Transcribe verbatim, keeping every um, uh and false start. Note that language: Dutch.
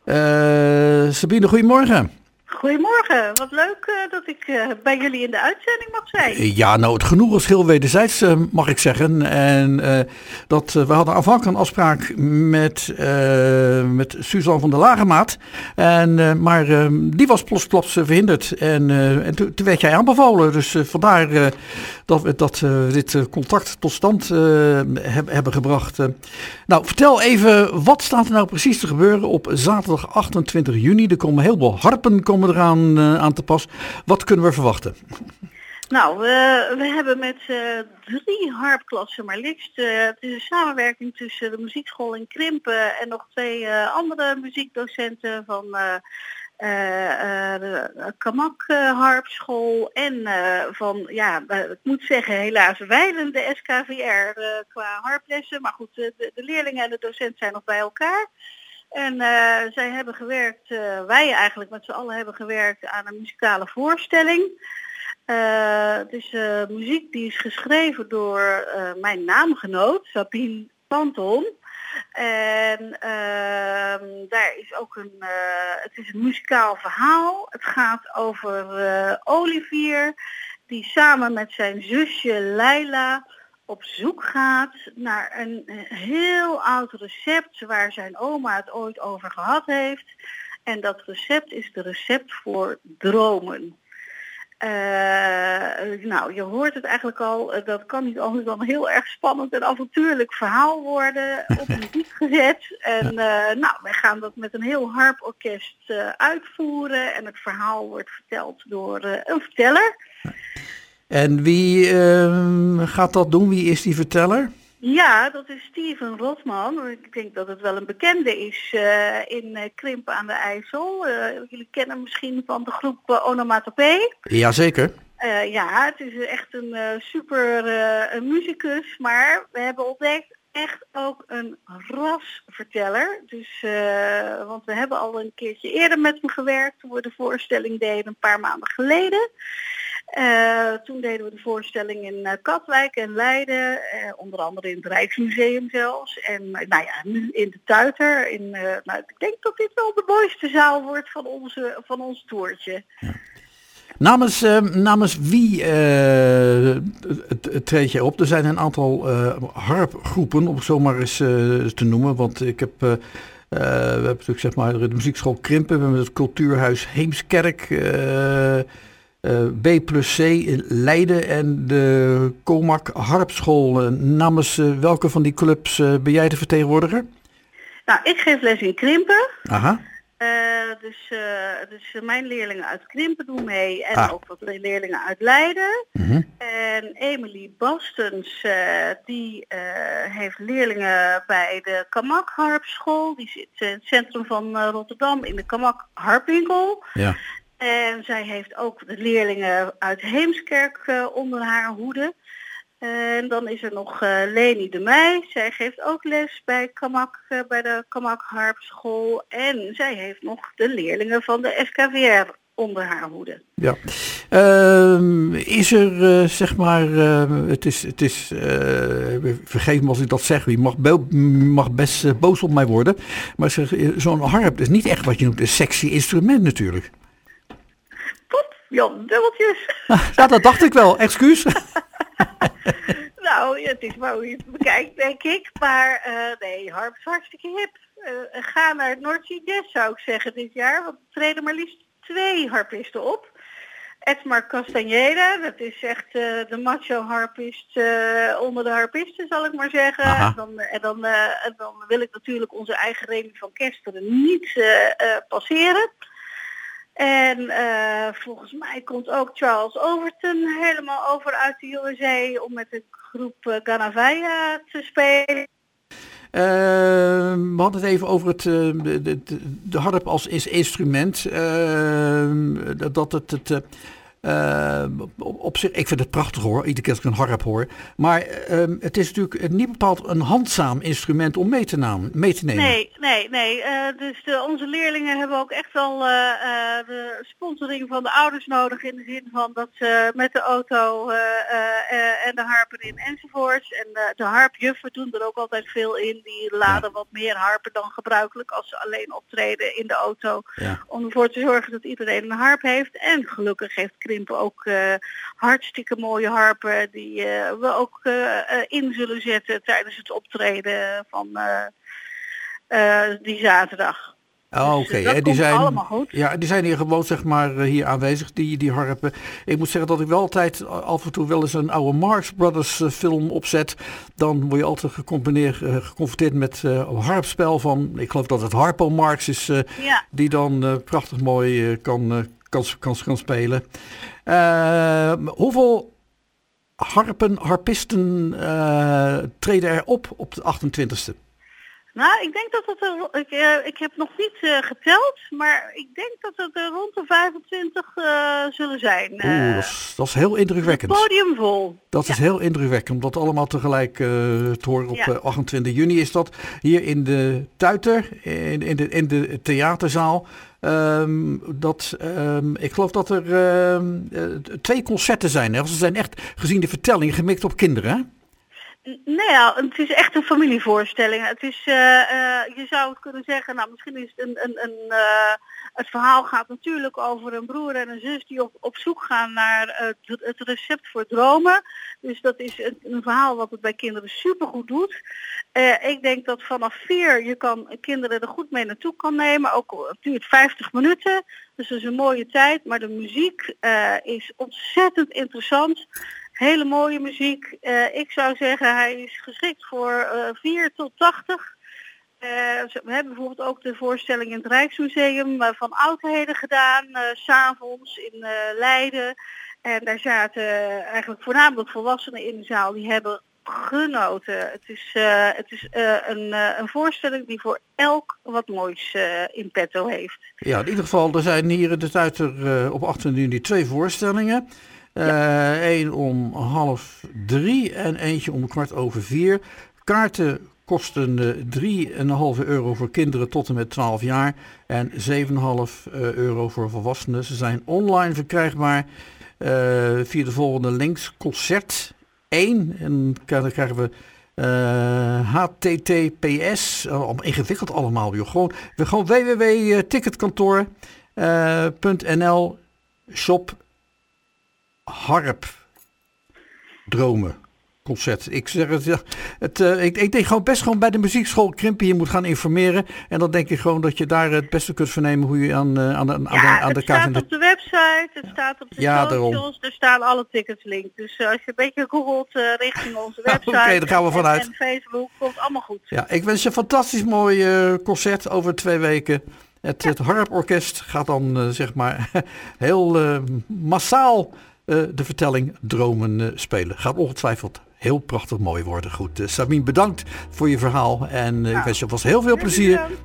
Uh, Sabine, goedemorgen. Goedemorgen, wat leuk uh, dat ik uh, bij jullie in de uitzending mag zijn. Ja, nou, het genoegen is heel wederzijds, uh, mag ik zeggen. En uh, dat, uh, we hadden aanvankelijk een afspraak met, uh, met Suzanne van der Lagemaat. En, uh, maar uh, die was plotsklaps verhinderd. En, uh, en toen, toen werd jij aanbevolen. Dus uh, vandaar uh, dat we dat, uh, dit uh, contact tot stand uh, heb, hebben gebracht. Uh, nou, vertel even, wat staat er nou precies te gebeuren op zaterdag achtentwintig juni? Er komen heel veel harpen komen eraan uh, aan te pas. Wat kunnen we verwachten? Nou, we, we hebben met uh, drie harpklassen maar liefst. Uh, het is een samenwerking tussen de muziekschool in Krimpen en nog twee uh, andere muziekdocenten van uh, uh, uh, de Kamak uh, harpschool en uh, van, ja, uh, ik moet zeggen helaas wijlen de S K V R uh, qua harplessen. Maar goed, uh, de, de leerlingen en de docent zijn nog bij elkaar. En uh, zij hebben gewerkt, uh, wij eigenlijk met z'n allen hebben gewerkt aan een muzikale voorstelling. Uh, het is uh, muziek die is geschreven door uh, mijn naamgenoot, Sabine Panton. En uh, daar is ook een, uh, het is een muzikaal verhaal. Het gaat over uh, Olivier, die samen met zijn zusje Leila op zoek gaat naar een heel oud recept waar zijn oma het ooit over gehad heeft. En dat recept is de recept voor dromen. Uh, nou, je hoort het eigenlijk al, uh, dat kan niet anders dan een heel erg spannend en avontuurlijk verhaal worden, op muziek gezet. En uh, nou, wij gaan dat met een heel harporkest uh, uitvoeren en het verhaal wordt verteld door uh, een verteller. En wie uh, gaat dat doen? Wie is die verteller? Ja, dat is Steven Rotman. Ik denk dat het wel een bekende is uh, in uh, Krimpen aan de IJssel. Uh, jullie kennen hem misschien van de groep uh, Onomatopee. Jazeker. Uh, ja, het is echt een uh, super uh, een muzikus, maar we hebben ontdekt echt ook een rasverteller. Dus, uh, want we hebben al een keertje eerder met hem gewerkt toen we de voorstelling deden, een paar maanden geleden. Uh, toen deden we de voorstelling in uh, Katwijk en Leiden, uh, onder andere in het Rijksmuseum zelfs. En uh, nou ja, nu in de Tuiter. In, uh, nou, ik denk dat dit wel de mooiste zaal wordt van, onze, van ons toertje. Ja. Namens, uh, namens wie uh, treed je op? Er zijn een aantal uh, harpgroepen, om het zo maar eens uh, te noemen. Want ik heb... Uh, Uh, we hebben natuurlijk zeg maar de muziekschool Krimpen, we hebben het cultuurhuis Heemskerk, uh, uh, B plus C in Leiden en de Kamak harpschool. Uh, namens uh, welke van die clubs uh, ben jij de vertegenwoordiger? Nou, ik geef les in Krimpen. Aha. Uh, dus, uh, dus mijn leerlingen uit Krimpen doen mee en ah. ook wat leerlingen uit Leiden. Mm-hmm. En Emily Bastens, uh, die uh, heeft leerlingen bij de Kamak harpschool. Die zit in het centrum van uh, Rotterdam in de Kamak harpwinkel. Ja. En zij heeft ook de leerlingen uit Heemskerk uh, onder haar hoede. En dan is er nog uh, Leni de Meij. Zij geeft ook les bij Kamak, uh, bij de Kamak harpschool. En zij heeft nog de leerlingen van de S K V R onder haar hoede. Ja. Uh, is er, uh, zeg maar, uh, het is, het is uh, vergeef me als ik dat zeg, wie mag, be- mag best uh, boos op mij worden. Maar zeg, zo'n harp is niet echt wat je noemt een sexy instrument natuurlijk. Top, Jan, dubbeltjes. Ja, dat dacht ik wel, excuus. Nou, het is maar hoe je het bekijkt, denk ik. Maar uh, nee, harp is hartstikke hip. Uh, ga naar het North Sea Jazz, zou ik zeggen, dit jaar. Want er treden maar liefst twee harpisten op. Edmar Castañeda, dat is echt uh, de macho harpist uh, onder de harpisten, zal ik maar zeggen. En dan, en, dan, uh, en dan wil ik natuurlijk onze eigen Remy van Kesteren niet uh, uh, passeren. En uh, volgens mij komt ook Charles Overton helemaal over uit de U S A om met de groep uh, Ganavaya te spelen. Uh, we hadden het even over het, uh, de, de, de harp als is instrument. Uh, dat het, het uh, Uh, op, op zich, ik vind het prachtig hoor, iedere keer als ik een harp hoor. Maar uh, het is natuurlijk niet bepaald een handzaam instrument om mee te, naam, mee te nemen. Nee, nee, nee. Uh, dus de, onze leerlingen hebben ook echt wel uh, uh, de sponsoring van de ouders nodig. In de zin van dat ze met de auto uh, uh, uh, en de harp erin enzovoorts. En uh, de harpjuffen doen er ook altijd veel in. Die laden ja. wat meer harpen dan gebruikelijk als ze alleen optreden in de auto. Ja. Om ervoor te zorgen dat iedereen een harp heeft. En gelukkig heeft Krimpen ook uh, hartstikke mooie harpen die uh, we ook uh, uh, in zullen zetten tijdens het optreden van uh, uh, die zaterdag. Oh, oké. Okay. Dus die zijn allemaal goed. Ja, die zijn hier gewoon zeg maar hier aanwezig, die, die harpen. Ik moet zeggen dat ik wel altijd af en toe wel eens een oude Marx Brothers film opzet. Dan word je altijd gecombineerd, uh, geconfronteerd met uh, harpspel van, ik geloof dat het Harpo Marx is, uh, ja. die dan uh, prachtig mooi uh, kan, uh, kan, kan, kan spelen. Uh, hoeveel harpen, harpisten uh, treden er op op de achtentwintigste? Nou, ik denk dat het er, ik, uh, ik heb nog niet uh, geteld, maar ik denk dat het er rond de vijfentwintig uh, zullen zijn. Uh, Oeh, dat is, dat is heel indrukwekkend. Het podium vol. Dat ja. is heel indrukwekkend, om dat allemaal tegelijk uh, te horen op ja. uh, achtentwintig juni is dat. Hier in de Tuiter, in, in, de, in de theaterzaal. Um, dat, um, ik geloof dat er um, uh, twee concerten zijn. Hè? Ze zijn echt gezien de vertelling gemikt op kinderen, hè? Nee, ja, het is echt een familievoorstelling. Het is, uh, uh, je zou het kunnen zeggen, nou misschien is het een, een, een uh, het verhaal gaat natuurlijk over een broer en een zus die op, op zoek gaan naar uh, het recept voor dromen. Dus dat is een, een verhaal wat het bij kinderen supergoed doet. Uh, ik denk dat vanaf vier je kan kinderen er goed mee naartoe kan nemen. Ook het duurt vijftig minuten, dus dat is een mooie tijd. Maar de muziek uh, is ontzettend interessant. Hele mooie muziek. Uh, ik zou zeggen hij is geschikt voor uh, vier tot tachtig. Uh, we hebben bijvoorbeeld ook de voorstelling in het Rijksmuseum uh, van oudheden gedaan. Uh, 's avonds in uh, Leiden. En daar zaten uh, eigenlijk voornamelijk volwassenen in de zaal. Die hebben genoten. Het is, uh, het is uh, een, uh, een voorstelling die voor elk wat moois uh, in petto heeft. Ja, in ieder geval, er zijn hier in de Tuiter uh, op achtentwintig juni twee voorstellingen. Eén uh, om half drie en eentje om kwart over vier. Kaarten kosten uh, drie komma vijf euro voor kinderen tot en met twaalf jaar en zeven komma vijf euro voor volwassenen. Ze zijn online verkrijgbaar uh, via de volgende links. Concert één en dan krijgen we uh, H T T P S, uh, ingewikkeld allemaal joh. Gewoon, we gewoon w w w punt ticketkantoor punt n l shop harp dromen concert. Ik zeg het, ja, het uh, ik, ik denk gewoon best gewoon bij de muziekschool Krimpen je moet gaan informeren en dan denk ik gewoon dat je daar het beste kunt vernemen hoe je aan, uh, aan de aan ja, de aan de het staat op de website, het staat op de ja, socials, er staan alle tickets link. Dus uh, als je een beetje googelt uh, richting onze website Oké, okay, daar gaan we vanuit. En, en Facebook, komt allemaal goed. Ja, ik wens je een fantastisch mooi uh, concert over twee weken. Het, ja. het harporkest gaat dan uh, zeg maar heel uh, massaal Uh, de vertelling Dromen uh, spelen. Gaat ongetwijfeld heel prachtig mooi worden. Goed, uh, Sabine, bedankt voor je verhaal. En uh, nou, ik wens je alvast heel veel plezier